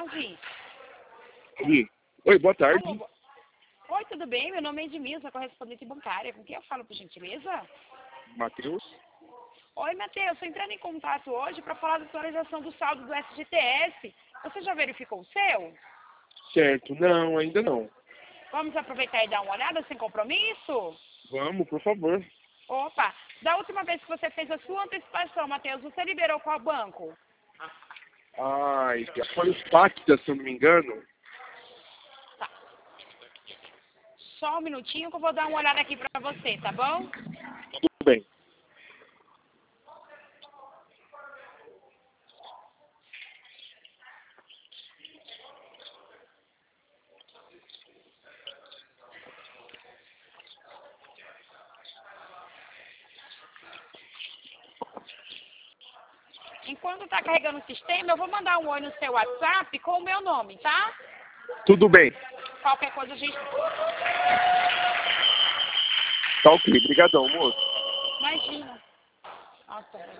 tarde. Oi, boa tarde. Alô, oi, tudo bem? Meu nome é Edmilson, correspondente bancária. Com quem eu falo, por gentileza? Matheus? Oi, Matheus. Estou entrando em contato hoje para falar da atualização do saldo do FGTS. Você já verificou o seu? Certo, não, ainda não. Vamos aproveitar e dar uma olhada sem compromisso? Vamos, por favor. Opa, da última vez que você fez a sua antecipação, Matheus, você liberou qual banco? Ai, foi o Pacta, se eu não me engano. Tá. Só um minutinho que eu vou dar uma olhada aqui para você, tá bom? Tudo bem. Enquanto está carregando o sistema, eu vou mandar um oi no seu WhatsApp com o meu nome, tá? Tudo bem. Qualquer coisa a gente... Tá ok, brigadão, moço. Imagina. Nossa,